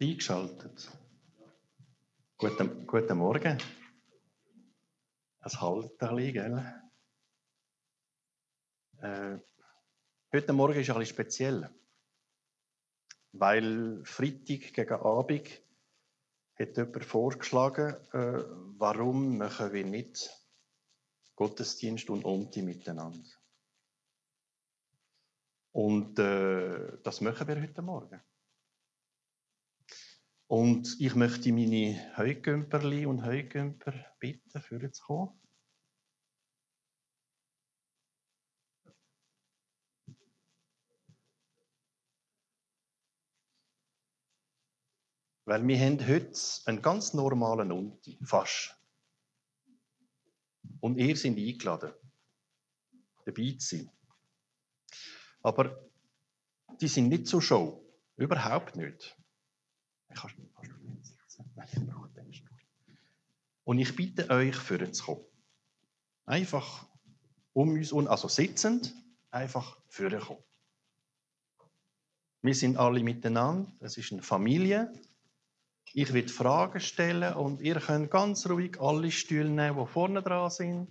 Eingeschaltet. Guten Morgen. Es halt ein bisschen, gell? Heute Morgen ist ein bisschen speziell, weil Freitag gegen Abend hat jemand vorgeschlagen, warum machen wir nicht Gottesdienst und Onti miteinander. Und das machen wir heute Morgen. Und ich möchte meine Heugümperli und Heugümper bitten, vorzukommen. Weil wir haben heute einen ganz normalen Unti, fast. Und ihr seid eingeladen, dabei zu sein. Aber die sind nicht zur Show. Überhaupt nicht. Und ich bitte euch, vorzukommen. Einfach um uns, also sitzend, einfach vorkommen. Wir sind alle miteinander, es ist eine Familie. Ich werde Fragen stellen und ihr könnt ganz ruhig alle Stühle nehmen, die vorne dran sind.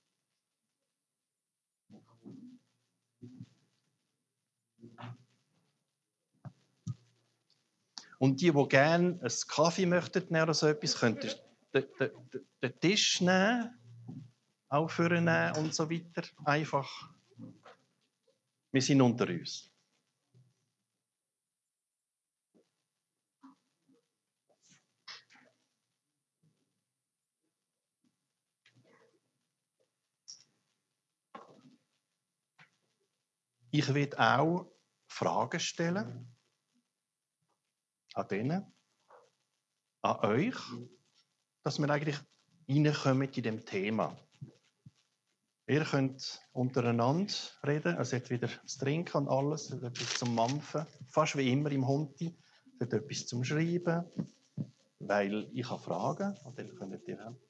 Und die gerne einen Kaffee möchten nehmen oder so etwas, könnt ihr den Tisch nehmen, auch vornehmen und so weiter. Einfach. Wir sind unter uns. Ich werde auch Fragen stellen an denen, an euch, dass wir eigentlich reinkommen in dem Thema. Ihr könnt untereinander reden, es hat wieder das Trinken und alles, es hat etwas zum Mampfen, fast wie immer im Honti, es hat etwas zum Schreiben, weil ich habe Fragen und dann könnt ihr haben.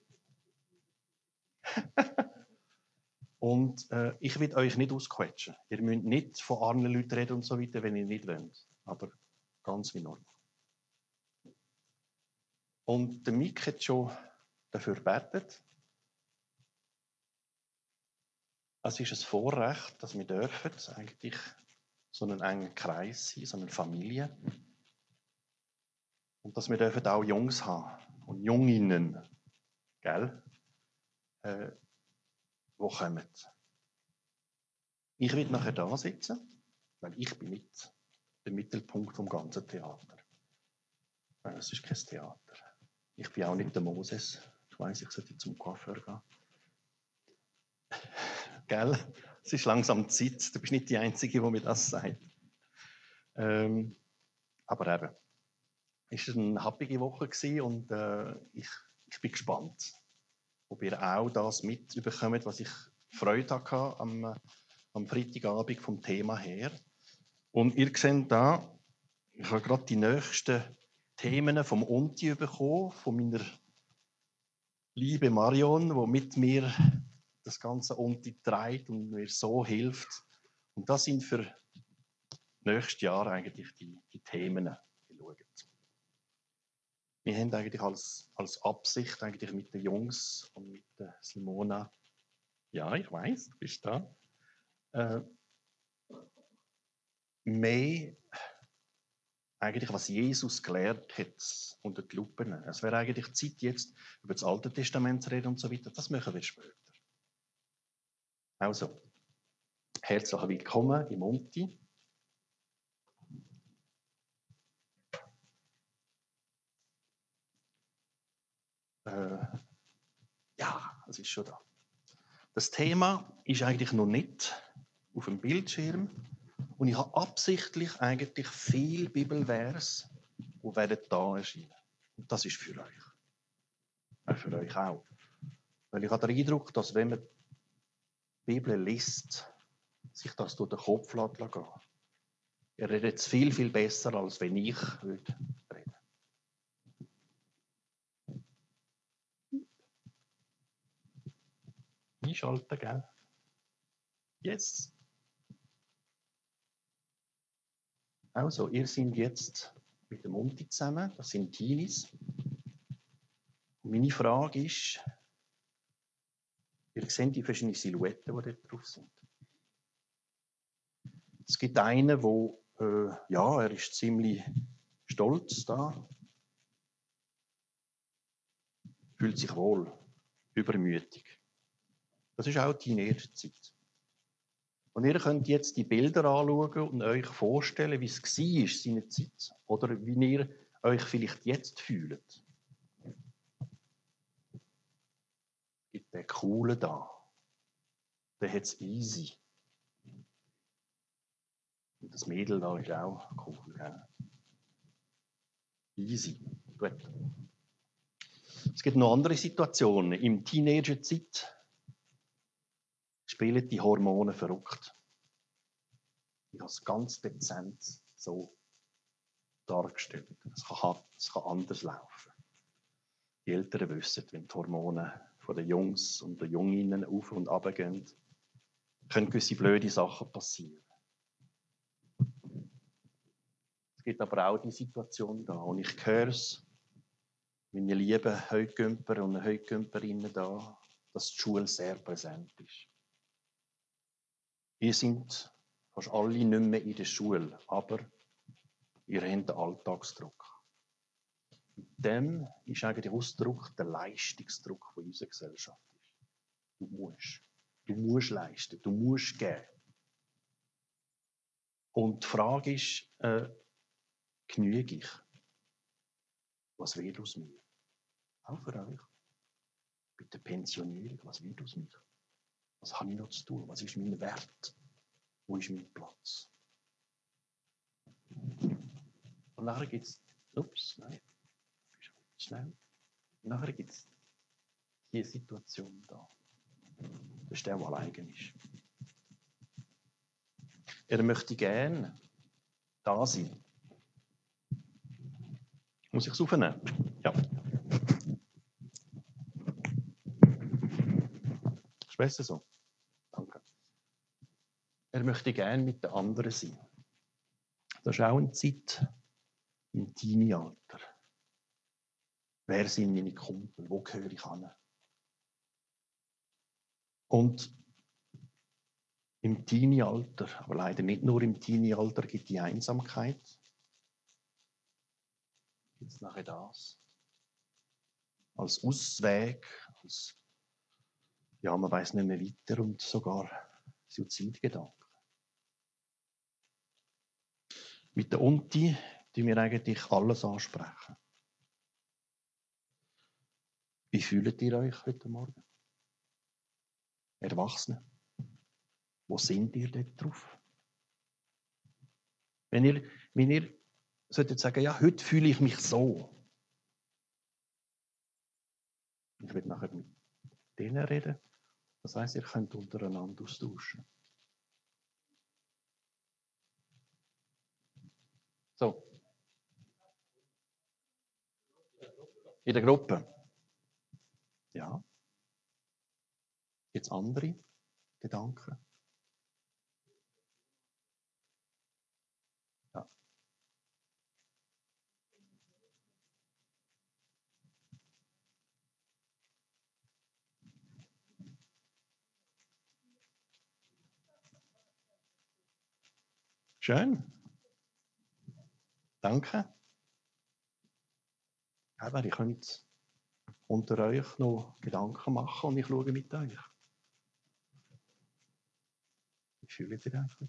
Und ich will euch nicht ausquetschen. Ihr müsst nicht von anderen Leuten reden und so weiter, wenn ihr nicht wollt. Aber ganz wie normal. Und der Mick hat schon dafür gebetet. Es ist ein Vorrecht, dass wir dürfen eigentlich so einen engen Kreis sein, so eine Familie. Und dass wir dürfen auch Jungs haben und Junginnen, gell? Die kommen. Ich werde nachher da sitzen, weil ich bin nicht der Mittelpunkt vom ganzen Theater. Es ist kein Theater. Ich bin auch nicht der Moses. Ich weiss, ich sollte zum Coiffeur gehen. Gell? Es ist langsam Zeit. Du bist nicht die Einzige, die mir das sagt. Aber eben, es war eine happige Woche und ich bin gespannt, ob ihr auch das mitbekommt, was ich Freude hatte am Freitagabend vom Thema her. Und ihr seht da, ich habe gerade die nächsten Themen vom Unti bekommen, von meiner lieben Marion, die mit mir das ganze Unti trägt und mir so hilft. Und das sind für nächstes Jahr eigentlich die Themen, die schauen. Wir haben eigentlich als Absicht eigentlich mit den Jungs und mit der Simona, ja, ich weiß, du bist da, mehr eigentlich, was Jesus gelehrt hat, unter die Lupe nehmen. Es wäre eigentlich Zeit, jetzt über das Alte Testament zu reden und so weiter. Das machen wir später. Also, herzlich willkommen im Unti. Ja, es ist schon da. Das Thema ist eigentlich noch nicht auf dem Bildschirm. Und ich habe absichtlich eigentlich viele Bibelvers, die werden da erscheinen. Und das ist für euch. Auch für euch auch. Weil ich habe den Eindruck, dass wenn man die Bibel liest, sich das durch den Kopf gehen lässt. Ihr redet es viel, viel besser, als wenn ich reden würde. Einschalten, gell? Yes. Also, ihr seid jetzt mit dem Monty zusammen. Das sind Teenies. Und meine Frage ist, ihr seht die verschiedenen Silhouetten, die dort drauf sind. Es gibt einen, ja, er ist ziemlich stolz da, fühlt sich wohl, übermütig. Das ist auch Teenagerzeit. Und ihr könnt jetzt die Bilder anschauen und euch vorstellen, wie es war, seine Zeit. Oder wie ihr euch vielleicht jetzt fühlt. Es gibt den Coolen da. Der hat es easy. Und das Mädel da ist auch cool. Gell? Easy. Gut. Es gibt noch andere Situationen. Im Teenagerzeit spielen die Hormone verrückt. Ich habe es ganz dezent so dargestellt. Es kann anders laufen. Die Eltern wissen, wenn die Hormone von den Jungs und den Junginnen auf und runter gehen, können gewisse blöde Sachen passieren. Es gibt aber auch die Situation da, und ich höre es, meine lieben Heugümper und Heugümperinnen da, dass die Schule sehr präsent ist. Ihr seid fast alle nicht mehr in der Schule, aber ihr habt den Alltagsdruck. Dem ist eigentlich Ausdruck der Leistungsdruck, der in unserer Gesellschaft ist. Du musst leisten, du musst geben. Und die Frage ist, genüge ich? Was wird aus mir? Auch für euch. Bei der Pensionierung, was wird aus mir? Was habe ich noch zu tun? Was ist mein Wert? Wo ist mein Platz? Und nachher gibt es, schnell. Und nachher gibt es diese Situation da. Das ist der, der allein ist. Er möchte gerne da sein. Muss ich es aufnehmen? Ja. Ist besser so? Danke. Er möchte gerne mit den anderen sein. Das ist auch eine Zeit im Teenie-Alter. Wer sind meine Kumpel? Wo gehöre ich hin? Und im Teenie-Alter, aber leider nicht nur im Teenie-Alter, gibt die Einsamkeit. Gibt es nachher das? Als Ausweg, man weiß nicht mehr weiter und sogar Suizidgedanken. Mit der Unti die wir eigentlich alles ansprechen. Wie fühlt ihr euch heute Morgen? Erwachsene. Wo sind ihr dort drauf? Wenn ihr solltet sagen, ja, heute fühle ich mich so. Ich will nachher mit denen reden. Das heisst, ihr könnt untereinander austauschen. So. In der Gruppe. Ja. Gibt es andere Gedanken? Ja. Schön. Danke. Aber ihr könnt unter euch noch Gedanken machen und ich schaue mit euch. Wie fühlt ihr euch?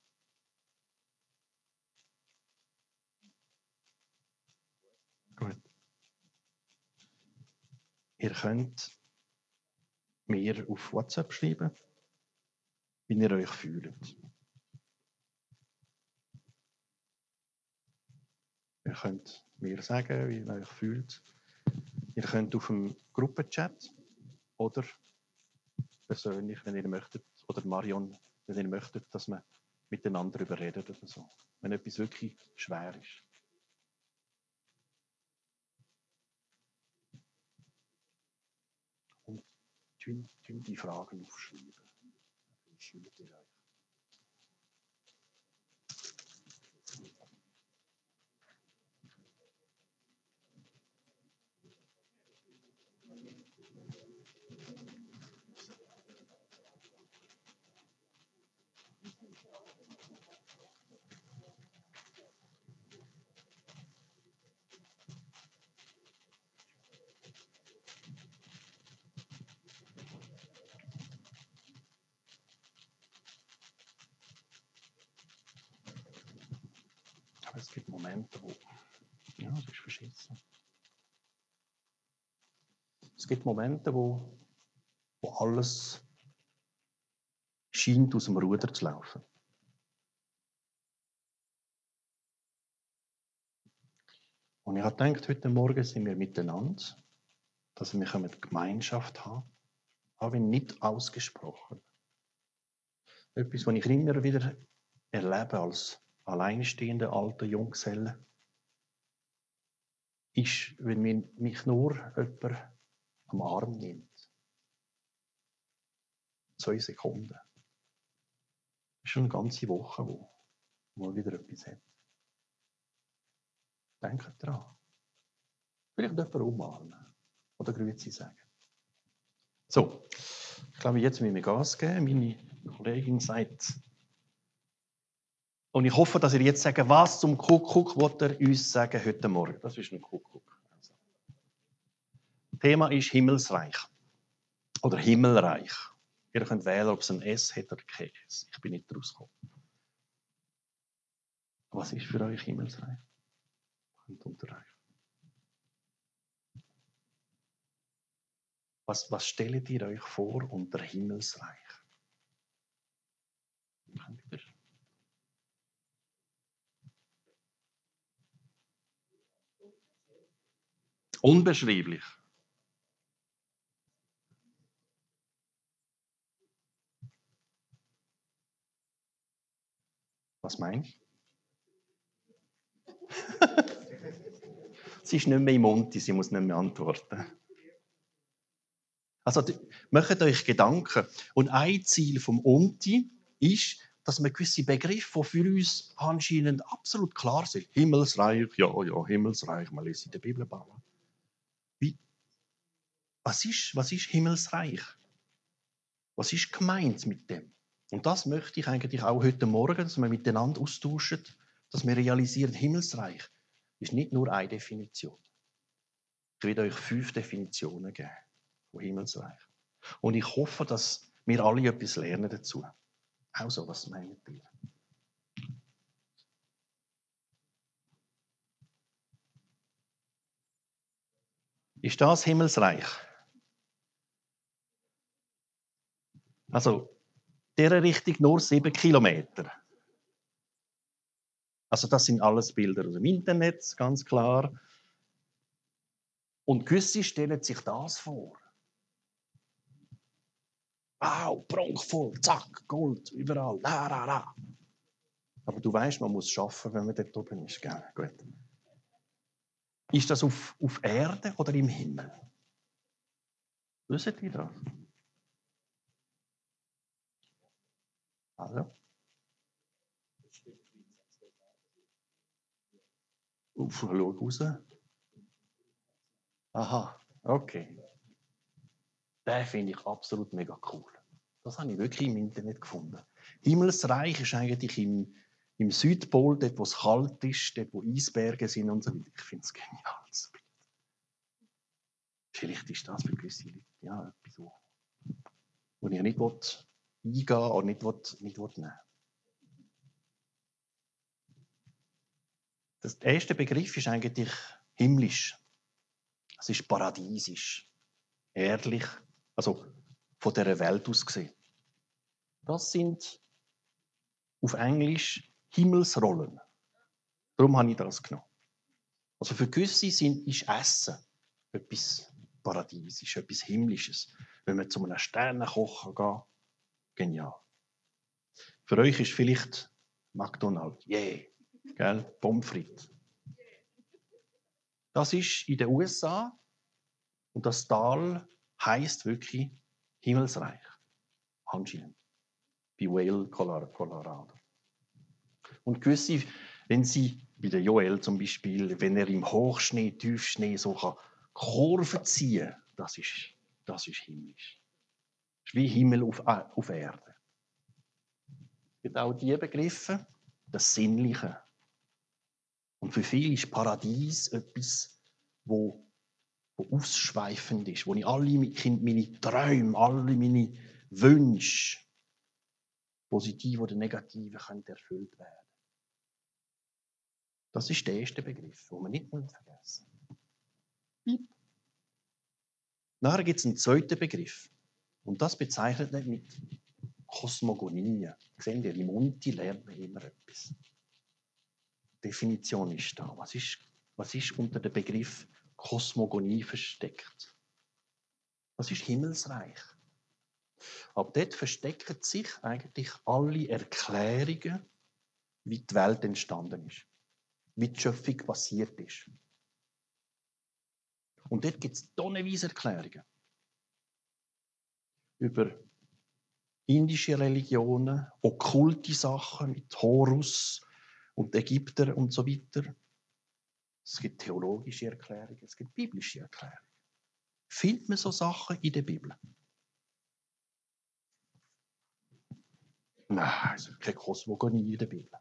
Gut. Ihr könnt mir auf WhatsApp schreiben, wie ihr euch fühlt. Ihr könnt mir sagen, wie ihr euch fühlt. Ihr könnt auf dem Gruppenchat oder persönlich, wenn ihr möchtet, oder Marion, wenn ihr möchtet, dass wir miteinander darüber reden oder so. Wenn etwas wirklich schwer ist. Und die Fragen aufschreiben. Wie fühlt ihr euch? Es gibt Momente, wo... Ja, das ist verschissen. Es gibt Momente, wo alles scheint aus dem Ruder zu laufen. Und ich habe gedacht, heute Morgen sind wir miteinander, dass wir Gemeinschaft haben, aber nicht ausgesprochen. Etwas, was ich immer wieder erlebe als alleinstehender alter Junggeselle, ist, wenn mich nur jemand am Arm nimmt. 2 Sekunden. Das ist schon eine ganze Woche, wo man wieder etwas hat. Denkt dran. Vielleicht jemanden umarmen oder Grüezi sagen. So, ich glaube, jetzt müssen wir Gas geben. Meine Kollegin sagt, und ich hoffe, dass ihr jetzt sagt, was zum Kuckuck wollt ihr uns sagen heute Morgen. Das ist ein Kuckuck. Also. Thema ist Himmelsreich oder Himmelreich. Ihr könnt wählen, ob es ein S hat oder kein S. Ich bin nicht rausgekommen. Was ist für euch Himmelsreich? Und unter euch. Was stellt ihr euch vor unter Himmelsreich? Unbeschreiblich. Was meinst du? Sie ist nicht mehr im Mund, sie muss nicht mehr antworten. Also, macht euch Gedanken. Und ein Ziel vom Unti ist, dass man gewisse Begriffe, die für uns anscheinend absolut klar sind. Himmelsreich, ja, Himmelsreich, man liest in der Bibel. Was ist Himmelsreich? Was ist gemeint mit dem? Und das möchte ich eigentlich auch heute Morgen, dass wir miteinander austauschen, dass wir realisieren, Himmelsreich ist nicht nur eine Definition. Ich werde euch 5 Definitionen geben von Himmelsreich. Und ich hoffe, dass wir alle etwas lernen dazu. Also, was meint ihr? Ist das Himmelsreich? Also, dieser Richtung nur 7 Kilometer. Also, das sind alles Bilder aus dem Internet, ganz klar. Und gewisse stellen sich das vor. Wow, prunkvoll, zack, Gold, überall, la. Aber du weißt, man muss arbeiten, wenn man dort oben ist. Gell? Gut. Ist das auf Erde oder im Himmel? Wissen ihr das? Also. Schau raus. Aha, okay. Den finde ich absolut mega cool. Das habe ich wirklich im Internet gefunden. Himmelsreich ist eigentlich im Südpol, dort wo es kalt ist, dort wo Eisberge sind und so weiter. Ich finde es genial. Vielleicht ist das für gewisse Leute ja, etwas, wo ich nicht eingehen oder nicht nehmen. Der erste Begriff ist eigentlich himmlisch. Es ist paradiesisch, erdlich, also von dieser Welt aus gesehen. Das sind auf Englisch Himmelsrollen. Darum habe ich das genommen. Also für gewisse ist Essen etwas Paradiesisches, etwas Himmlisches. Wenn man zu einem Sternenkoch geht, genial. Für euch ist vielleicht McDonald's, gell? Pommes frites. Das ist in den USA und das Tal heisst wirklich Himmelsreich. Anscheinend. Bei Whale, Colorado. Und gewisse, wenn sie, bei der Joel zum Beispiel, wenn er im Hochschnee, Tiefschnee so Kurven ziehen kann, das ist himmlisch. Das ist wie Himmel auf Erde. Es gibt auch diese Begriffe, das Sinnliche. Und für viele ist Paradies etwas, wo ausschweifend ist, wo ich alle meine Träume, alle meine Wünsche, positive oder negative, können erfüllt werden. Das ist der erste Begriff, den wir nicht vergessen müssen. Nachher gibt es einen zweiten Begriff. Und das bezeichnet nicht mit Kosmogonie. Sehen ihr, im Unti lernt man immer etwas. Die Definition ist da. Was ist unter dem Begriff Kosmogonie versteckt? Das ist Himmelsreich. Aber dort verstecken sich eigentlich alle Erklärungen, wie die Welt entstanden ist. Wie die Schöpfung passiert ist. Und dort gibt es tonnenweise Erklärungen. Über indische Religionen, okkulte Sachen mit Horus und Ägypter und so weiter. Es gibt theologische Erklärungen, es gibt biblische Erklärungen. Findet man so Sachen in der Bibel? Nein, es ist keine Kosmogonie in der Bibel.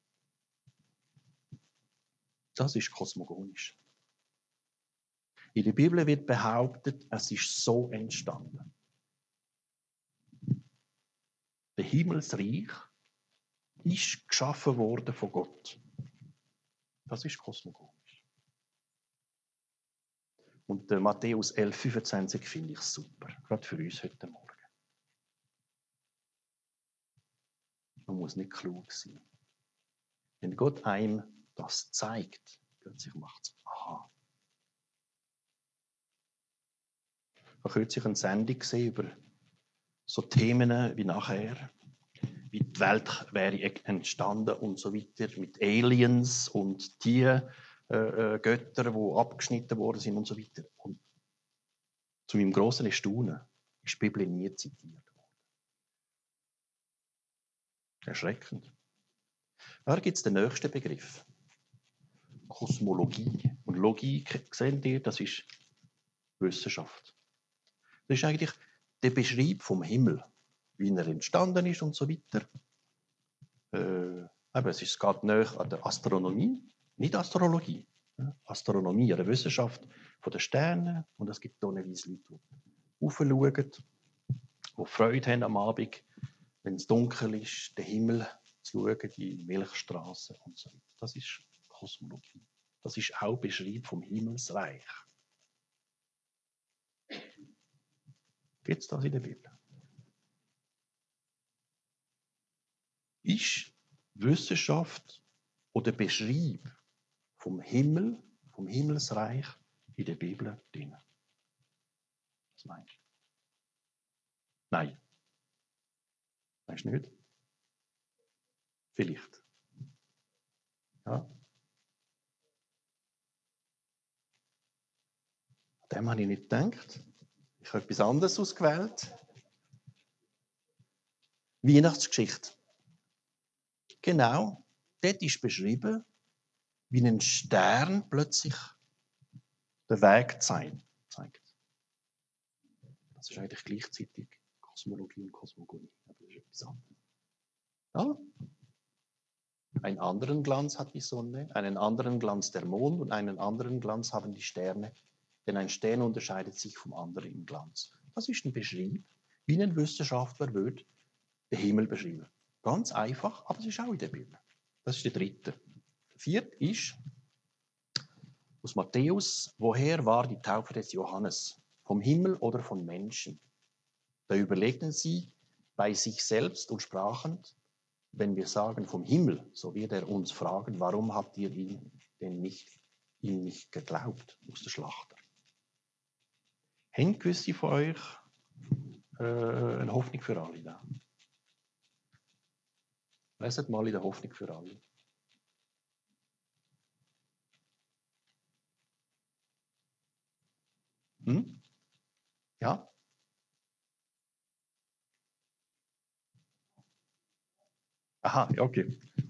Das ist kosmogonisch. In der Bibel wird behauptet, es ist so entstanden. Der Himmelsreich ist geschaffen worden von Gott. Das ist kosmogonisch. Und Matthäus 11,25 finde ich super, gerade für uns heute Morgen. Man muss nicht klug sein. Wenn Gott einem das zeigt, plötzlich macht es aha. Ich habe kürzlich eine Sendung gesehen über so Themen wie nachher, wie die Welt wäre entstanden und so weiter, mit Aliens und die Götter, die abgeschnitten worden sind und so weiter. Und zu meinem grossen Erstaunen ist die Bibel nie zitiert worden. Erschreckend. Da gibt es den nächsten Begriff. Kosmologie. Und Logik, seht ihr, das ist Wissenschaft. Das ist eigentlich der Beschreib vom Himmel, wie er entstanden ist und so weiter. Es geht näher an der Astronomie, nicht Astrologie. Astronomie, eine Wissenschaft von den Sternen. Und es gibt tonnenweise Leute, die raufschauen, die Freude haben am Abend, wenn es dunkel ist, den Himmel zu schauen, die Milchstraßen und so weiter. Das ist Kosmologie. Das ist auch Beschreib vom Himmelsreich. Gibt es das in der Bibel? Ist Wissenschaft oder Beschreib vom Himmel, vom Himmelsreich in der Bibel drin? Was meinst du? Nein. Meinst du nicht? Vielleicht. Ja. An dem habe ich nicht gedacht. Ich habe etwas anderes ausgewählt. Weihnachtsgeschichte. Genau. Dort ist beschrieben, wie ein Stern plötzlich den Weg zeigt. Das ist eigentlich gleichzeitig Kosmologie und Kosmogonie. Aber das ist etwas anderes. Ja? Einen anderen Glanz hat die Sonne, einen anderen Glanz der Mond und einen anderen Glanz haben die Sterne, denn ein Stern unterscheidet sich vom anderen im Glanz. Das ist ein Beschrieb, wie ein Wissenschaftler würde den Himmel beschreiben. Ganz einfach, aber es ist auch in der Bibel. Das ist der dritte. Der vierte ist aus Matthäus: Woher war die Taufe des Johannes? Vom Himmel oder von Menschen? Da überlegten sie bei sich selbst und sprachen: Wenn wir sagen vom Himmel, so wird er uns fragen, warum habt ihr ihm nicht geglaubt, aus der Schlachter. Haben gewisse von euch eine Hoffnung für alle da? Leset mal in der Hoffnung für alle. Hm? Ja? Aha, okay.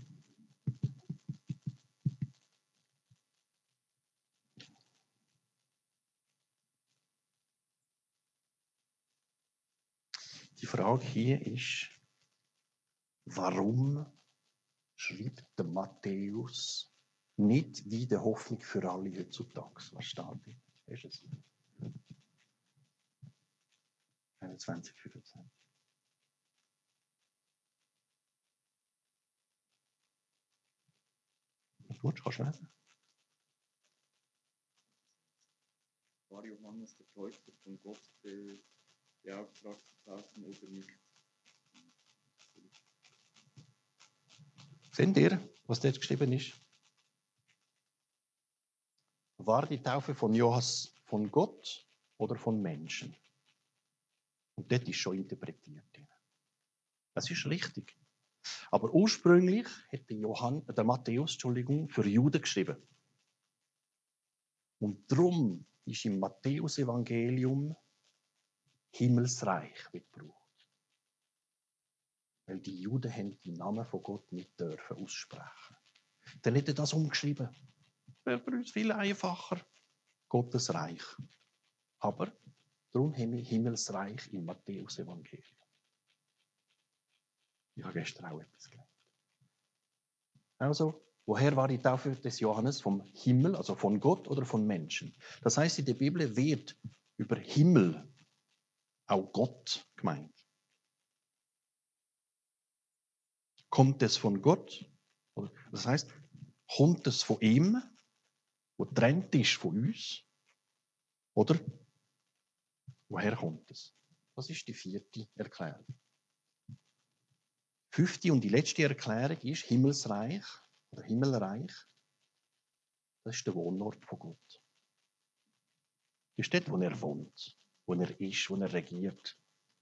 Die Frage hier ist, warum schreibt der Matthäus nicht wie der Hoffnung für alle heutzutage? Was steht da? Ist es? 21, 25. Gut, kannst du lesen. War Johannes der Täufer von Gott beauftragt worden oder nicht? Seht ihr, was dort geschrieben ist? War die Taufe von Johannes von Gott oder von Menschen? Und dort ist schon interpretiert. Das ist richtig. Aber ursprünglich hat der Matthäus für Juden geschrieben. Und darum ist im Matthäus-Evangelium Himmelsreich wird gebraucht. Weil die Juden haben den Namen von Gott nicht dürfen aussprechen. Dann hätte er das umgeschrieben. Wäre für uns viel einfacher. Gottes Reich. Aber darum haben wir Himmelsreich im Matthäus-Evangelium. Ich habe gestern auch etwas gelernt. Also, woher war die Taufe des Johannes? Vom Himmel, also von Gott oder von Menschen? Das heißt, in der Bibel wird über Himmel auch Gott gemeint. Kommt es von Gott? Das heißt, kommt es von ihm, wo trennt ist von uns? Oder woher kommt es? Das ist die 4. Erklärung. 5. und die letzte Erklärung ist Himmelsreich oder Himmelreich. Das ist der Wohnort von Gott. Das ist dort, wo er wohnt, wo er ist, wo er regiert.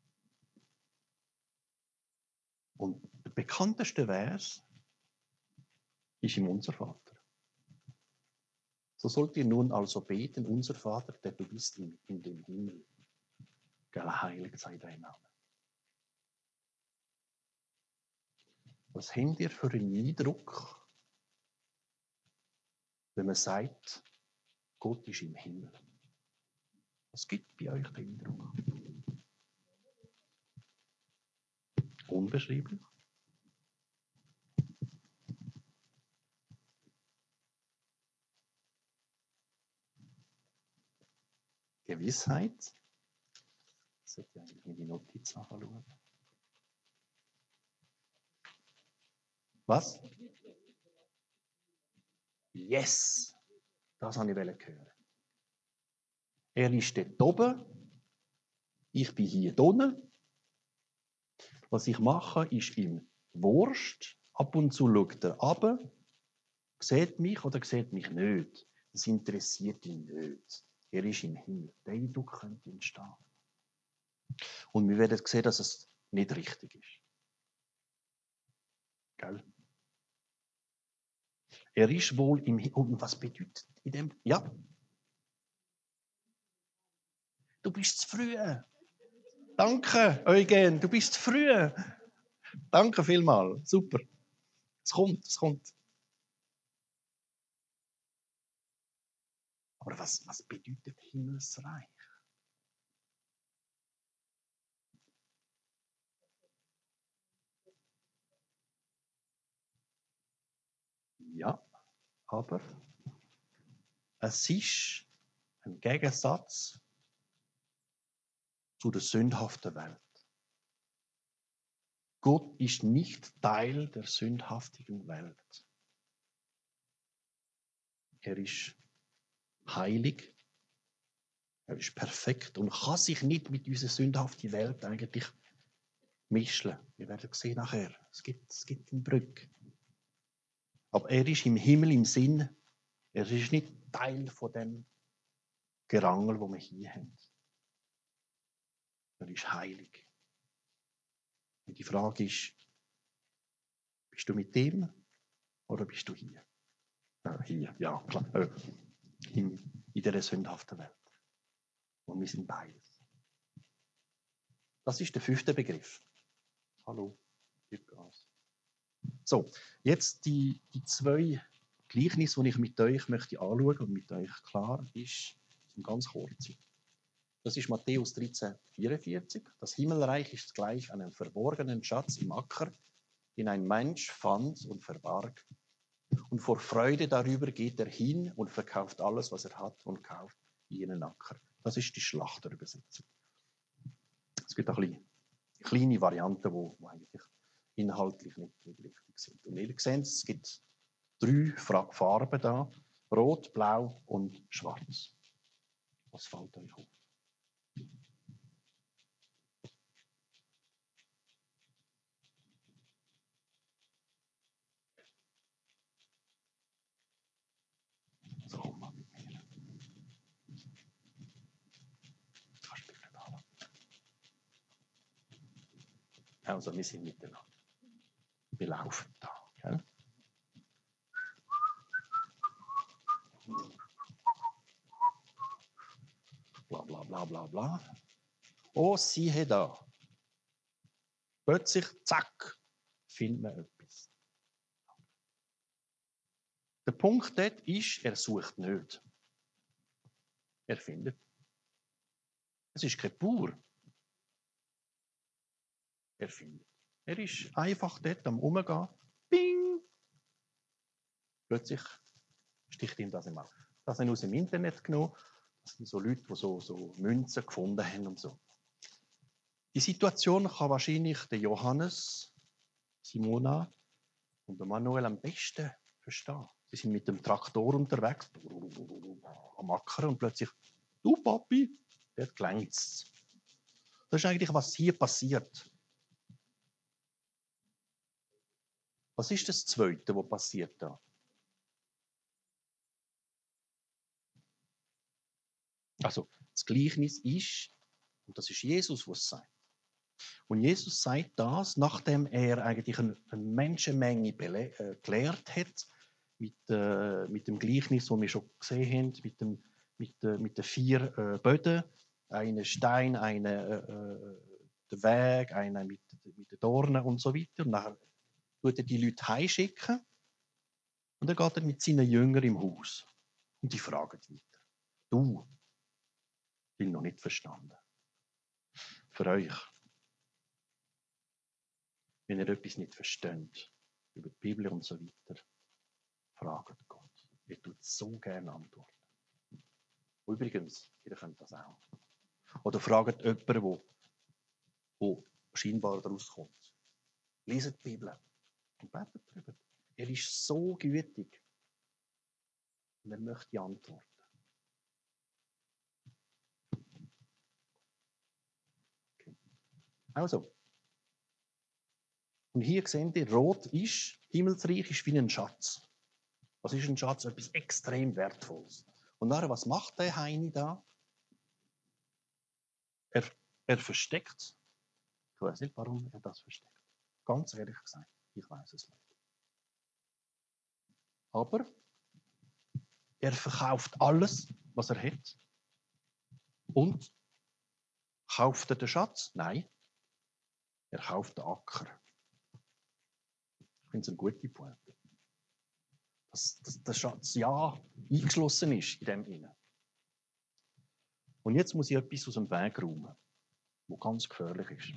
Und der bekannteste Vers ist im Unser Vater. So sollt ihr nun also beten, unser Vater, der du bist in dem Himmel. Geheiligt sei dein Name. Was habt ihr für einen Eindruck, wenn man sagt, Gott ist im Himmel? Was gibt bei euch den Eindruck? Unbeschreiblich? Gewissheit? Ich sollte eigentlich meine Notiz anschauen. Was? Yes! Das wollte ich hören. Er ist dort oben, ich bin hier unten. Was ich mache, ist ihm Wurst. Ab und zu schaut er runter, sieht mich oder sieht mich nicht. Das interessiert ihn nicht. Er ist im Himmel. Der Eindruck könnte entstehen. Und wir werden sehen, dass es nicht richtig ist. Gell? Er ist wohl im Himmel. Und was bedeutet in dem? Ja. Du bist zu früh. Danke, Eugen, du bist zu früh. Danke vielmals. Super. Es kommt, es kommt. Aber was bedeutet Himmelsreich? Ja, aber es ist ein Gegensatz zu der sündhaften Welt. Gott ist nicht Teil der sündhaftigen Welt. Er ist heilig, er ist perfekt und kann sich nicht mit unserer sündhaften Welt eigentlich mischen. Wir werden sehen nachher, es gibt eine Brücke. Aber er ist im Himmel im Sinn, er ist nicht Teil von dem Gerangel, wo wir hier haben. Er ist heilig. Und die Frage ist, bist du mit dem oder bist du hier? Hier, ja, klar. In dieser sündhaften Welt. Und wir sind beides. Das ist der 5. Begriff. Hallo, gib Gas. So, jetzt die 2 Gleichnisse, die ich mit euch möchte anschauen und mit euch klar ist, sind ganz kurz. Das ist Matthäus 13,44. Das Himmelreich ist gleich einem verborgenen Schatz im Acker, den ein Mensch fand und verbarg. Und vor Freude darüber geht er hin und verkauft alles, was er hat, und kauft jenen Acker. Das ist die Schlachterübersetzung. Es gibt auch ein bisschen kleine Varianten, die eigentlich inhaltlich nicht richtig sind. Und ihr seht, es gibt 3 Farben da. Rot, Blau und Schwarz. Was fällt euch auf? So, komm mal mit mir. Jetzt kannst du mich nicht haben. Also, wir sind miteinander. Wir laufen da. Gell? Bla bla bla bla bla. Oh, siehe da. Plötzlich, zack, findet man etwas. Der Punkt dort ist, er sucht nicht. Er findet. Es ist kein Bauer. Er findet. Er ist einfach dort am Umgehen. Bing! Plötzlich sticht ihm das im Auge. Das haben wir aus dem Internet genommen. Das sind so Leute, die so Münzen gefunden haben und so. Die Situation kann wahrscheinlich der Johannes, Simona und der Manuel am besten verstehen. Sie sind mit dem Traktor unterwegs, am Acker und plötzlich, du Papi, dort glänzt. Das ist eigentlich, was hier passiert. Was ist das Zweite, was passiert da? Also, das Gleichnis ist, und das ist Jesus, was es sagt. Und Jesus sagt das, nachdem er eigentlich eine Menschenmenge gelehrt hat, mit dem Gleichnis, das wir schon gesehen haben, mit den 4 Böden, einen Stein, einen der Weg, einen mit den Dornen und so weiter. Und dann tut er die Leute heimschicken und dann geht er mit seinen Jüngern im Haus. Und die fragen weiter. Du, ich bin noch nicht verstanden. Für euch, wenn ihr etwas nicht versteht, über die Bibel und so weiter, fragt Gott. Ihr tut so gerne antworten. Übrigens, ihr könnt das auch. Oder fragt jemanden, der scheinbar daraus kommt. Leset die Bibel und betet darüber. Er ist so gütig und er möchte antworten. Okay. Also. Und hier seht ihr, rot ist, Himmelsreich ist wie ein Schatz. Was ist ein Schatz? Etwas extrem Wertvolles. Und nachher, was macht der Heini da? Er versteckt es. Ich weiß nicht, warum er das versteckt. Ganz ehrlich gesagt, ich weiß es nicht. Aber er verkauft alles, was er hat. Und kauft er den Schatz? Nein. Er kauft den Acker. Ich finde es eine gute Pointe. Dass der Schatz ja eingeschlossen ist in dem Innen. Und jetzt muss ich etwas aus dem Weg räumen, was ganz gefährlich ist.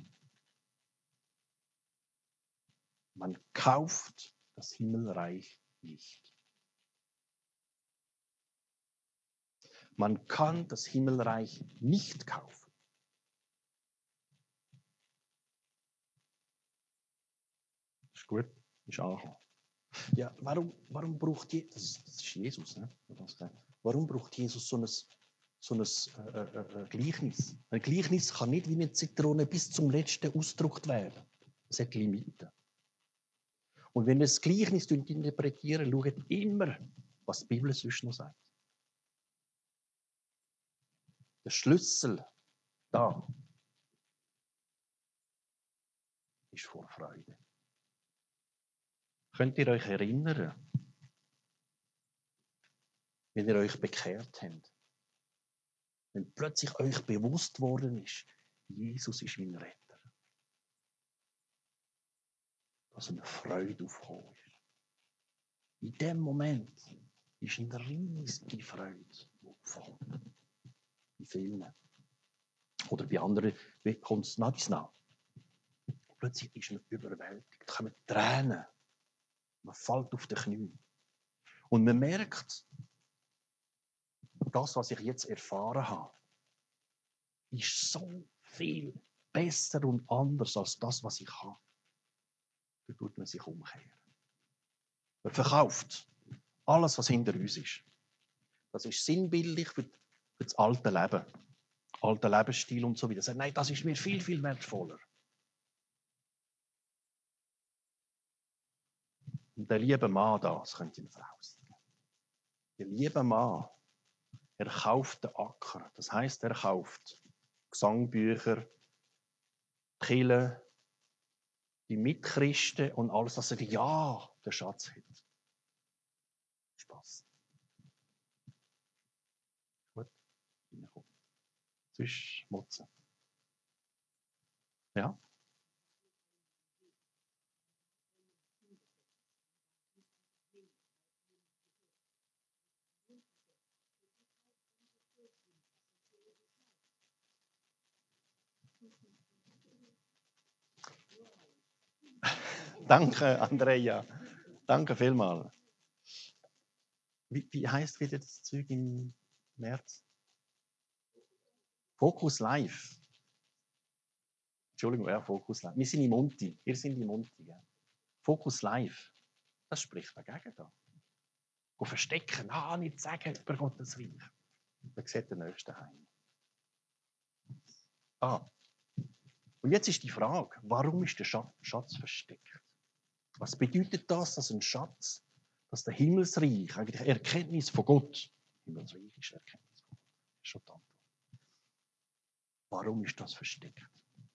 Man kauft das Himmelreich nicht. Man kann das Himmelreich nicht kaufen. Das ist gut, ist angekommen. Ja, warum braucht Jesus, das ist Jesus, ne? Warum braucht Jesus so ein Gleichnis? Ein Gleichnis kann nicht wie eine Zitrone bis zum letzten ausgedrückt werden. Es hat Limiten. Und wenn ihr das Gleichnis interpretieren, schaut immer, was die Bibel sonst noch sagt. Der Schlüssel da ist vor Freude. Könnt ihr euch erinnern, wenn ihr euch bekehrt habt? Wenn plötzlich euch bewusst worden ist, Jesus ist mein Retter. Dass eine Freude aufgekommen ist. In dem Moment ist eine riesige Freude aufgekommen. Bei vielen. Oder bei anderen kommt es nach und nach. Plötzlich ist man überwältigt. Da kommen Tränen. Man fällt auf die Knie. Und man merkt, das, was ich jetzt erfahren habe, ist so viel besser und anders als das, was ich habe. Da tut man sich umkehren. Man verkauft Alles, was hinter uns ist. Das ist sinnbildlich für das alte Leben. Alter Lebensstil und so weiter. Sagt, nein, das ist mir viel, viel wertvoller. Und der liebe Mann da, das könnte eine Frau sein. Der liebe Mann, er kauft den Acker. Das heisst, er kauft Gesangbücher, Kirchen, die Mitchristen und alles, dass er ja den Schatz hat. Spaß. Gut, reinkommen. Sonst motzen. Ja? Danke, Andrea. Danke vielmals. Wie heisst wieder das Zeug im März? Focus Live. Entschuldigung, ja, Focus Live. Wir sind im Monti. Wir sind im Monti. Ja. Focus Live. Das spricht dagegen da. Go verstecken, nicht sagen über Gottes Reich. Da sieht der Nächste heim. Und jetzt ist die Frage, warum ist der Schatz versteckt? Was bedeutet das, dass ein Schatz, dass der Himmelsreich, eigentlich Erkenntnis von Gott, Himmelsreich ist Erkenntnis von Gott, ist schon die Antwort. Warum ist das versteckt?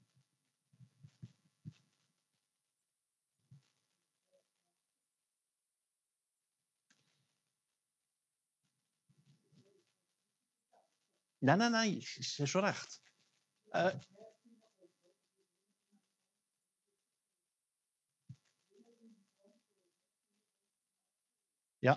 Nein, ist ja schon recht. Ja.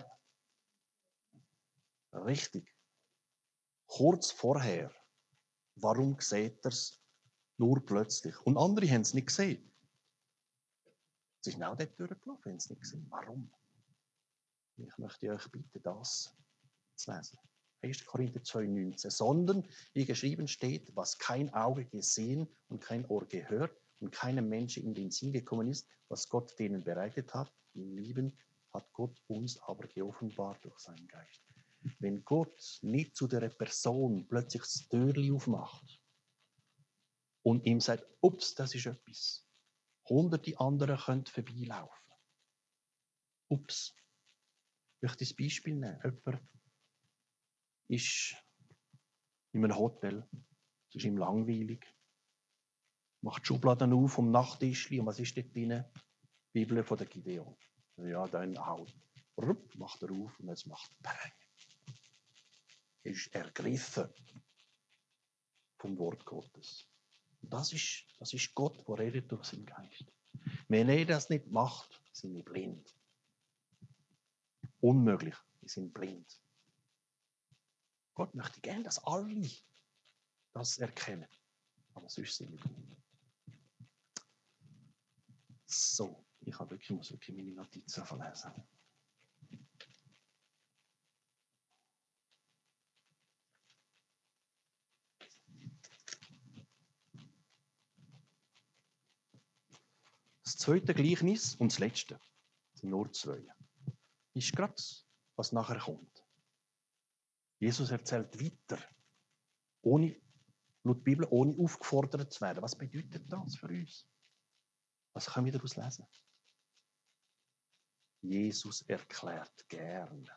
Richtig. Kurz vorher. Warum sieht er es nur plötzlich? Und andere haben es nicht gesehen. Sie sind auch dort durchgelaufen, haben es nicht gesehen. Warum? Ich möchte euch bitten, das zu lesen. 1. Korinther 2,19. Sondern, wie geschrieben steht, was kein Auge gesehen und kein Ohr gehört und keinem Menschen in den Sinn gekommen ist, was Gott denen bereitet hat, im Lieben hat Gott uns aber geoffenbart durch seinen Geist. Wenn Gott nicht zu der Person plötzlich das Türchen aufmacht und ihm sagt, ups, das ist etwas. Hunderte andere können vorbeilaufen. Ups. Ich möchte ein Beispiel nehmen. Jemand ist in einem Hotel, es ist ihm langweilig, macht die Schubladen auf vom Nachttischli und was ist dort drin? Die Bibel von der Gideon. Ja, dann haut. Macht er auf und es macht Bang. Er ist ergriffen vom Wort Gottes. Und das ist Gott, der redet durch seinen Geist. Wenn er das nicht macht, sind wir blind. Unmöglich, wir sind blind. Gott möchte gerne, dass alle das erkennen. Aber sonst sind wir blind. So, ich muss wirklich meine Notizen verlesen. Das zweite Gleichnis und das letzte, das sind nur zwei, ist gerade, was nachher kommt. Jesus erzählt weiter, laut Bibel, ohne aufgefordert zu werden. Was bedeutet das für uns? Was können wir daraus lesen? Jesus erklärt gern.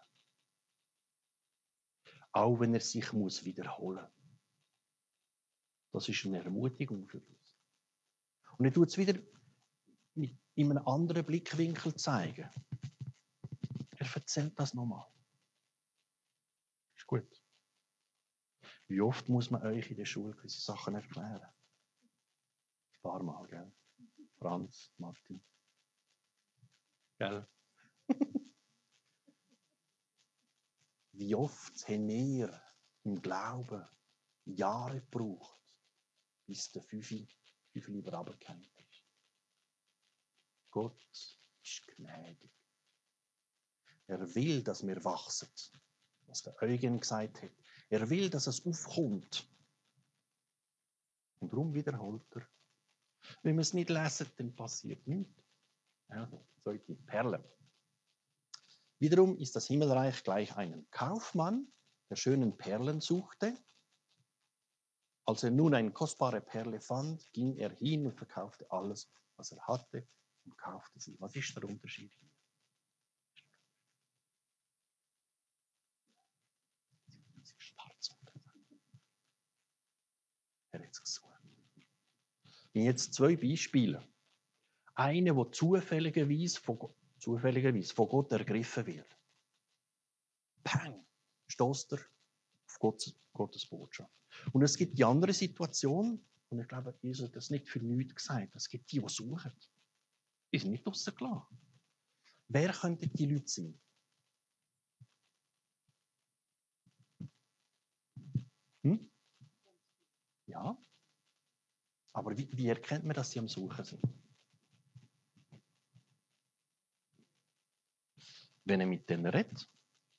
Auch wenn er sich wiederholen muss. Das ist eine Ermutigung für uns. Und er tut es wieder in einem anderen Blickwinkel zeigen. Er erzählt das nochmal. Ist gut. Wie oft muss man euch in der Schule gewisse Sachen erklären? Ein paar Mal, gell? Franz, Martin. Gell? Wie oft haben wir im Glauben Jahre gebraucht, bis der Fünfel über runtergefallen ist. Gott ist gnädig. Er will, dass wir wachsen, was der Eugen gesagt hat. Er will, dass es aufkommt. Und darum wiederholt er. Wenn wir es nicht lesen, dann passiert nichts. Ja, solche Perlen. Wiederum ist das Himmelreich gleich einem Kaufmann, der schönen Perlen suchte. Als er nun eine kostbare Perle fand, ging er hin und verkaufte alles, was er hatte, und kaufte sie. Was ist der Unterschied hier? Sie ist schwarz. Er hat es gesucht. Jetzt 2 Beispiele. Eine, wo zufälligerweise von Gott ergriffen wird. Pang, stößt er auf Gottes Botschaft. Und es gibt die andere Situation, und ich glaube, Jesus hat das nicht für nichts gesagt. Es gibt die suchen. Die sind nicht rausgelassen. Wer könnten die Leute sein? Ja. Aber wie erkennt man, dass sie am Suchen sind? Wenn er mit denen redet?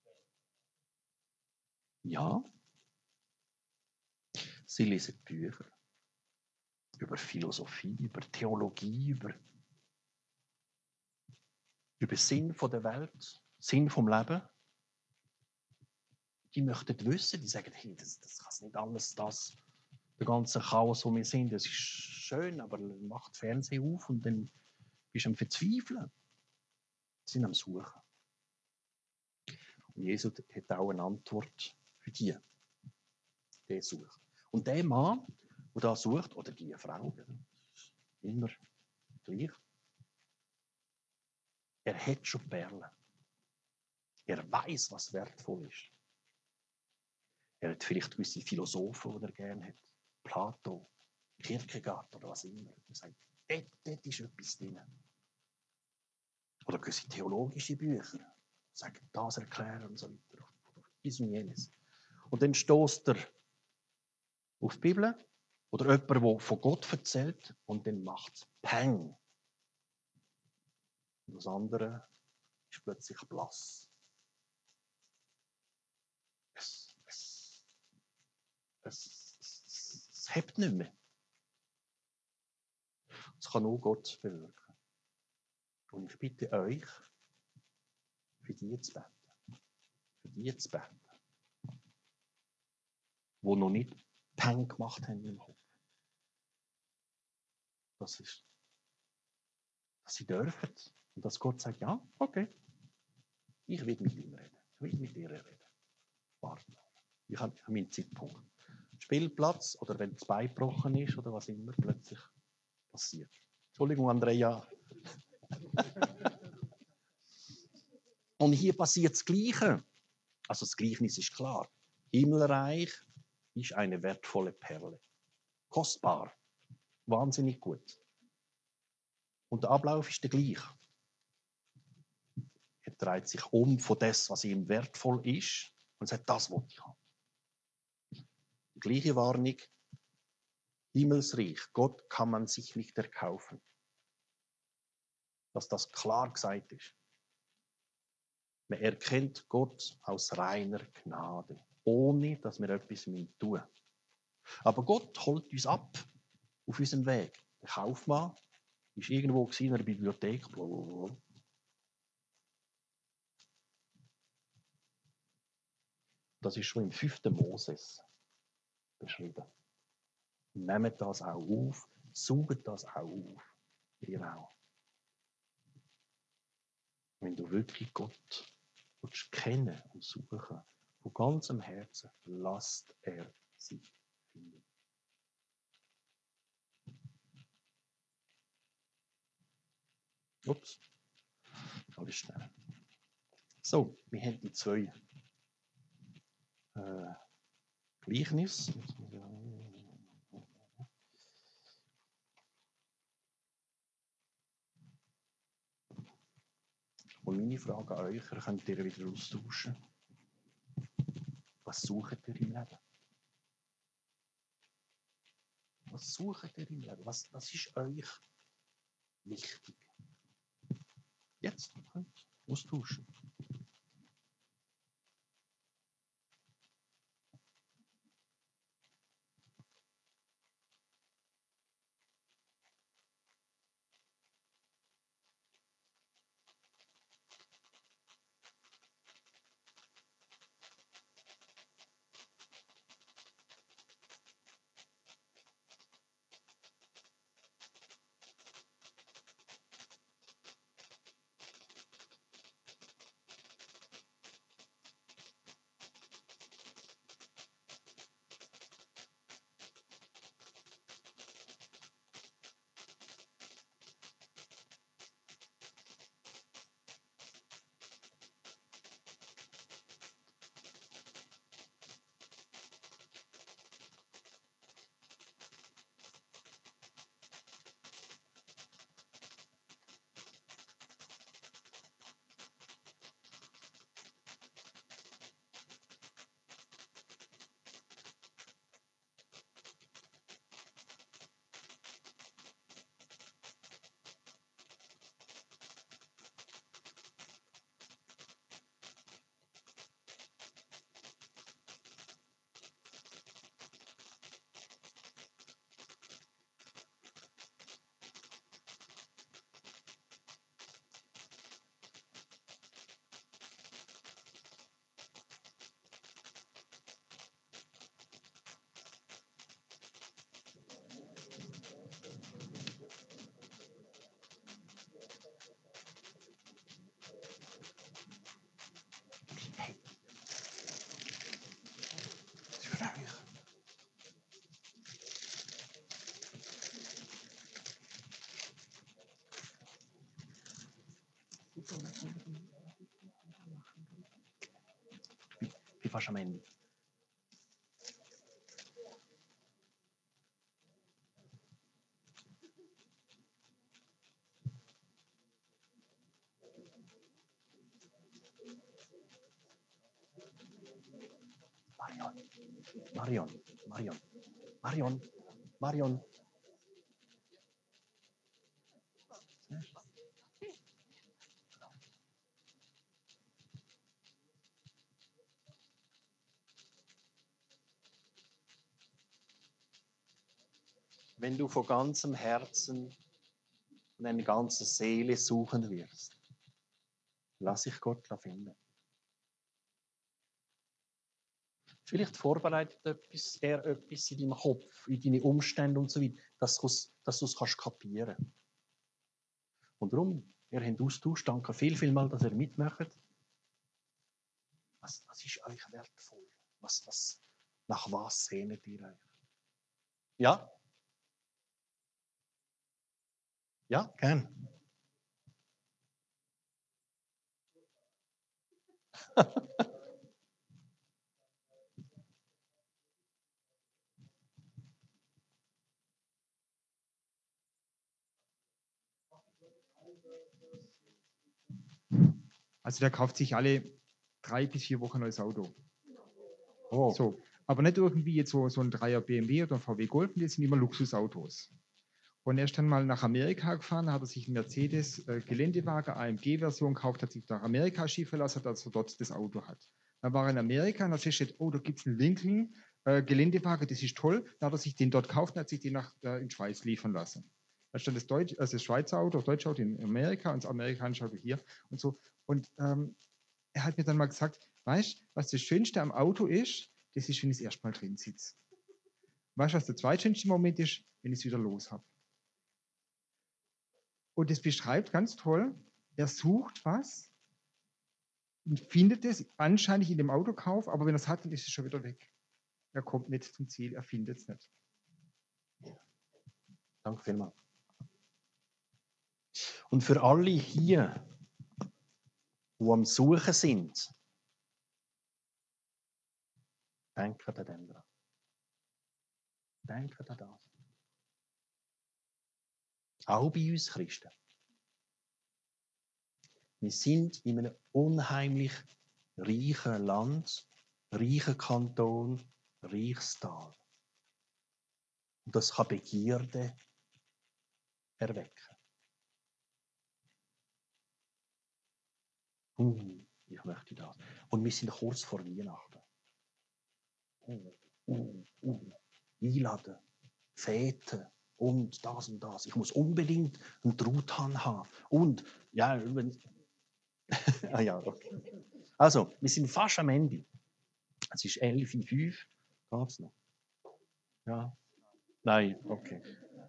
Ja. Sie lesen Bücher über Philosophie, über Theologie, über Sinn der Welt, Sinn vom Leben. Die möchten wissen, die sagen, hey, das kann nicht alles, der ganze Chaos, wo wir sind, das ist schön, aber macht Fernsehen auf und dann bist du am Verzweifeln. Sie sind am Suchen. Und Jesus hat auch eine Antwort für die. Der sucht. Und der Mann, der da sucht, oder die Frau, immer gleich, er hat schon Perlen. Er weiß, was wertvoll ist. Er hat vielleicht gewisse Philosophen, die er gerne hat. Plato, Kierkegaard oder was immer. Er sagt, dort ist etwas drin. Oder gewisse theologische Bücher. Sagen, das erklären und so weiter. Dies und jenes. Und dann stößt er auf die Bibel oder jemand, der von Gott erzählt und dann macht es Peng. Und das andere ist plötzlich blass. Es hebt nicht mehr. Das kann nur Gott bewirken. Und ich bitte euch, für die zu beten. Für die zu beten. Die noch nicht Peng gemacht haben im Kopf. Das ist, dass sie dürfen. Und dass Gott sagt, ja, okay, ich will mit ihm reden. Ich will mit dir reden. Warten. Ich habe meinen Zeitpunkt. Spielplatz oder wenn das Bein gebrochen ist oder was immer plötzlich passiert. Entschuldigung, Andrea. Und hier passiert das Gleiche. Also das Gleichnis ist klar. Himmelreich ist eine wertvolle Perle. Kostbar. Wahnsinnig gut. Und der Ablauf ist der gleiche. Er dreht sich um von dem, was ihm wertvoll ist und sagt, das will ich haben. Die gleiche Warnung. Himmelsreich, Gott kann man sich nicht erkaufen. Dass das klar gesagt ist. Man erkennt Gott aus reiner Gnade, ohne dass wir etwas tun müssen. Aber Gott holt uns ab auf unserem Weg. Der Kaufmann war irgendwo in einer Bibliothek. Das ist schon im 5. Moses beschrieben. Nehmt das auch auf, saugt das auch auf. Ihr auch. Wenn du wirklich Gott kennen und suchen, von ganzem Herzen, lasst er sich finden. Ups, alles schnell. So, wir haben die 2 Gleichnisse. Und meine Frage an euch, ihr könnt ihr wieder austauschen. Was sucht ihr im Leben? Was sucht ihr im Leben? Was ist euch wichtig? Jetzt könnt ihr austauschen. Wie fast am Ende. Marion. Wenn du von ganzem Herzen und deiner ganzen Seele suchen wirst, lass ich Gott finden. Vielleicht vorbereitet er etwas in deinem Kopf, in deine Umstände und so weiter, dass du es kapieren kannst. Und darum, ihr habt Austausch, danke vielmal, dass ihr mitmacht. Was ist euch wertvoll? Nach was sehnt ihr euch? Ja? Ja, gern. Also der kauft sich alle 3 bis 4 Wochen ein neues Auto. Oh. So, aber nicht irgendwie jetzt so ein 3er BMW oder ein VW Golf, das sind immer Luxusautos. Und er ist dann mal nach Amerika gefahren, hat er sich einen Mercedes Geländewagen AMG-Version gekauft, hat sich nach Amerika schiffen lassen, dass er dort das Auto hat. Dann war er in Amerika und hat festgestellt, oh, da gibt es einen Lincoln Geländewagen, das ist toll. Dann hat er sich den dort gekauft und hat sich den in die Schweiz liefern lassen. Da stand das Schweizer Auto, das deutsche Auto in Amerika und das amerikanische Auto hier und so. Und er hat mir dann mal gesagt, weißt du, was das Schönste am Auto ist? Das ist, wenn ich das erste Mal drin sitze. Weißt du, was der zweitschönste Moment ist? Wenn ich es wieder los habe. Und das beschreibt ganz toll, er sucht was und findet es anscheinend in dem Autokauf, aber wenn er es hat, dann ist es schon wieder weg. Er kommt nicht zum Ziel, er findet es nicht. Danke vielmals. Und für alle hier, die am Suchen sind, denkt an den dran. Denkt an das. Auch bei uns Christen. Wir sind in einem unheimlich reichen Land, reichen Kanton, reiches Tal. Und das kann Begierde erwecken. Ich möchte das. Und wir sind kurz vor Weihnachten. Einladen, Feten und das und das. Ich muss unbedingt einen Truthahn haben. Und, ja, ah ja, okay. Also, wir sind fast am Ende. Es ist 11:05 Uhr. Geht's noch? Ja. Nein, okay.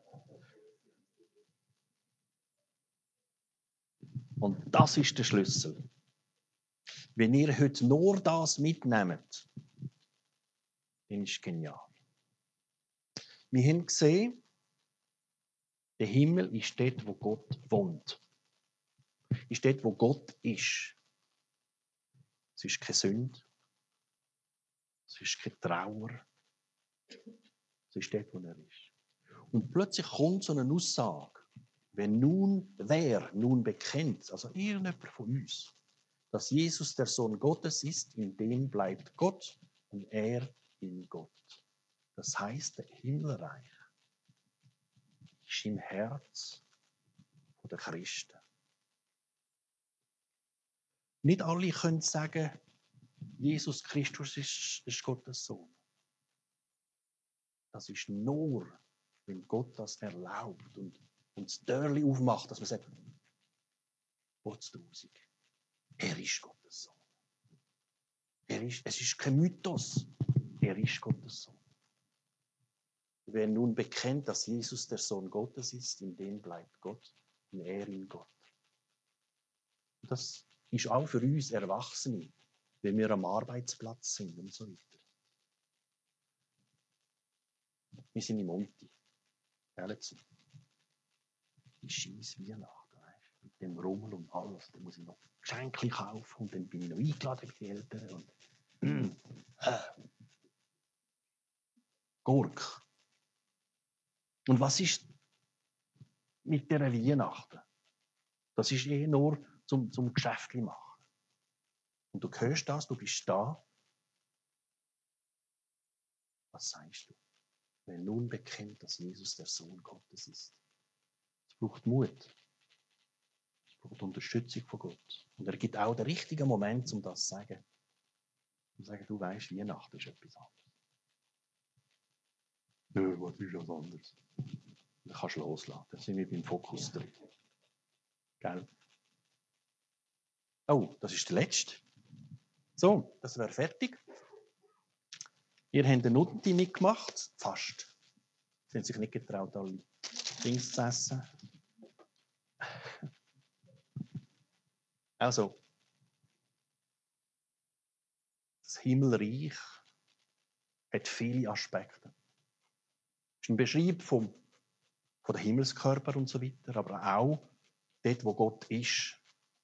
Und das ist der Schlüssel. Wenn ihr heute nur das mitnehmt, dann ist es genial. Wir haben gesehen, der Himmel ist dort, wo Gott wohnt. Ist dort, wo Gott ist. Es ist keine Sünde. Es ist keine Trauer. Es ist dort, wo er ist. Und plötzlich kommt so eine Aussage. Wer nun bekennt, also irgendjemand von uns, dass Jesus der Sohn Gottes ist, in dem bleibt Gott und er in Gott. Das heißt, der Himmelreich ist im Herz der Christen. Nicht alle können sagen, Jesus Christus ist Gottes Sohn. Das ist nur, wenn Gott das erlaubt und das Türchen aufmacht, dass man sagt, Potztausig, er ist Gottes Sohn. Es ist kein Mythos, er ist Gottes Sohn. Wer nun bekennt, dass Jesus der Sohn Gottes ist, in dem bleibt Gott und er in Gott. Das ist auch für uns Erwachsene, wenn wir am Arbeitsplatz sind und so weiter. Wir sind im Monti. Die scheiß Weihnachten. mit dem Rummel und alles. Dann muss ich noch Geschenke kaufen und dann bin ich noch eingeladen bei den Eltern. Und, Gurk. Und was ist mit dieser Weihnachten? Das ist nur zum Geschäftli machen. Und du hörst das, du bist da. Was sagst du? Wer nun bekennt, dass Jesus der Sohn Gottes ist. Es braucht Mut. Es braucht Unterstützung von Gott. Und er gibt auch den richtigen Moment, um das zu sagen. Um zu sagen, du weißt, Weihnachten ist etwas anderes. Nö, was ist das anderes? Dann kannst du loslassen. Dann sind wir beim Fokus drin. Gell? Oh, das ist der letzte. So, das wäre fertig. Ihr habt eine Nutti mitgemacht. Fast. Sie haben sich nicht getraut, alle Dings zu essen. Also, das Himmelreich hat viele Aspekte. Es ist ein Beschreib von den Himmelskörpern und so weiter, aber auch dort, wo Gott ist,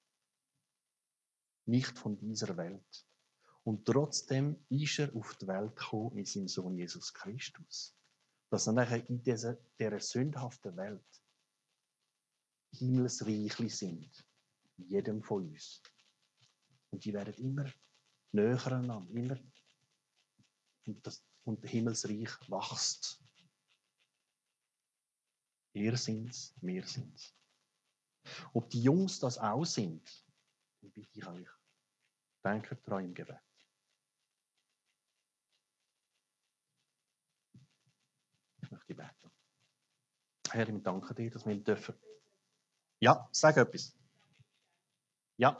nicht von dieser Welt. Und trotzdem ist er auf die Welt gekommen mit seinem Sohn Jesus Christus. Dass er nachher in dieser sündhaften Welt Himmelsreichli sind. Jedem von uns. Und die werden immer näher aneinander. Immer. Und das Himmelsreich wächst. Ihr sind's, wir sind's. Ob die Jungs das auch sind, dann bitte ich euch, denkt daran im Gebet. Ich möchte beten. Herr, ich danke dir, dass wir dürfen. Ja, sag etwas. Ja.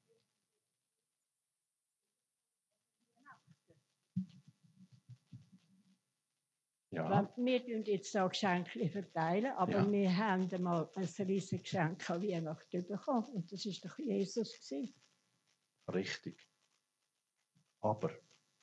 Ja. Wir tun jetzt auch Geschenke verteilen, aber Ja. wir haben mal ein riesiges Geschenk an Weihnachten bekommen und das war doch Jesus. Richtig. Aber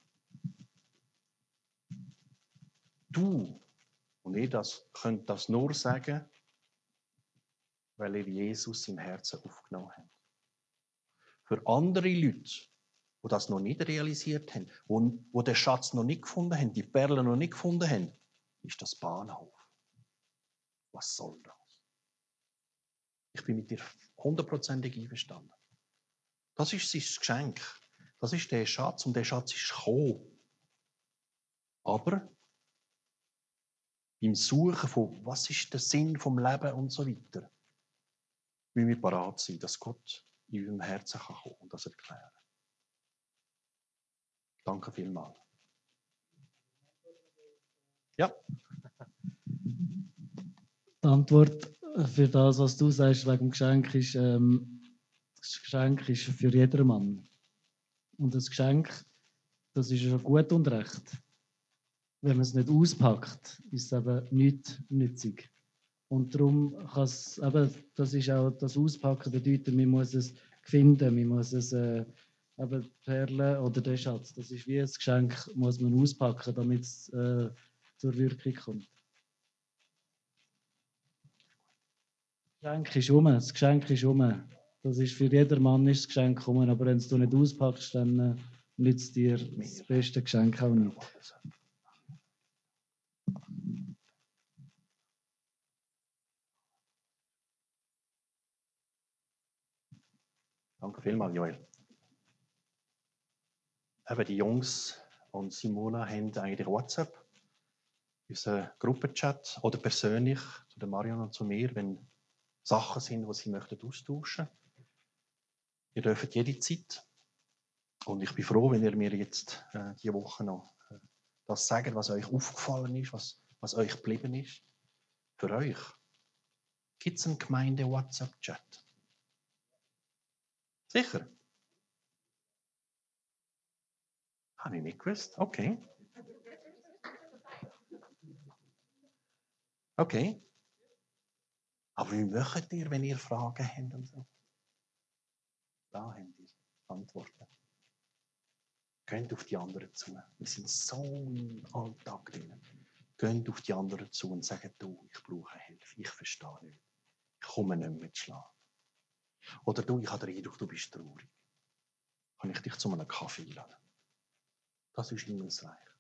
du und ich könnt das nur sagen, weil ihr Jesus im Herzen aufgenommen habt. Für andere Leute, die das noch nicht realisiert haben und die den Schatz noch nicht gefunden haben, die Perlen noch nicht gefunden haben, ist das Bahnhof. Was soll das? Ich bin mit dir 100%ig einverstanden. Das ist sein Geschenk. Das ist der Schatz und der Schatz ist gekommen. Aber im Suchen von, was ist der Sinn vom Leben und so weiter, müssen wir parat sein, dass Gott in unserem Herzen kommen kann und das erklären. Danke vielmals. Ja. Die Antwort für das, was du sagst, wegen dem Geschenk ist, das Geschenk ist für jedermann. Und das Geschenk, das ist ja gut und recht. Wenn man es nicht auspackt, ist es eben nicht nützig. Und darum kann es eben, das ist auch das Auspacken bedeutet, man muss es finden, man muss es eben Perlen oder den Schatz, das ist wie ein Geschenk, muss man auspacken, damit es zur Wirkung kommt. Das Geschenk ist um. Das ist für jedermann ist das Geschenk um, aber wenn du nicht auspackst, dann nützt dir das beste Geschenk auch nicht. Danke vielmals, Joel. Eben die Jungs und Simona haben eigentlich WhatsApp, unseren Gruppenchat oder persönlich zu der Marion und zu mir, wenn Sachen sind, die sie möchten austauschen. Ihr dürft jede Zeit. Und ich bin froh, wenn ihr mir jetzt diese Woche noch das sagt, was euch aufgefallen ist, was euch geblieben ist. Für euch gibt es einen Gemeinde-WhatsApp-Chat. Sicher? Habe ich nicht gewusst. Okay. Okay. Aber wie macht ihr, wenn ihr Fragen habt und so? Da habt ihr Antworten. Geht auf die anderen zu. Wir sind so im Alltag drin. Geht auf die anderen zu und sagt, du, ich brauche Hilfe, ich verstehe nicht. Ich komme nicht mehr zu schlafen. Oder du, ich habe den Eindruck, du bist traurig. Kann ich dich zu einem Kaffee einladen? Das ist Himmelsreich.